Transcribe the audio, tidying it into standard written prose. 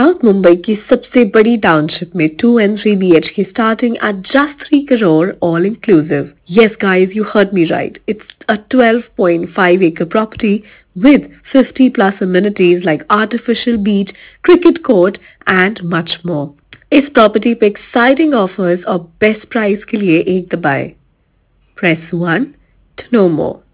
South Mumbai की सबसे बड़ी टाउनशिप में 2 and 3 BHK starting at just 3 crore all inclusive. Yes guys, you heard me right. It's a 12.5 acre property with 50 plus amenities like artificial beach, cricket court and much more. इस property पे exciting offers और best price के लिए एक दबाएं. Press 1 to know more.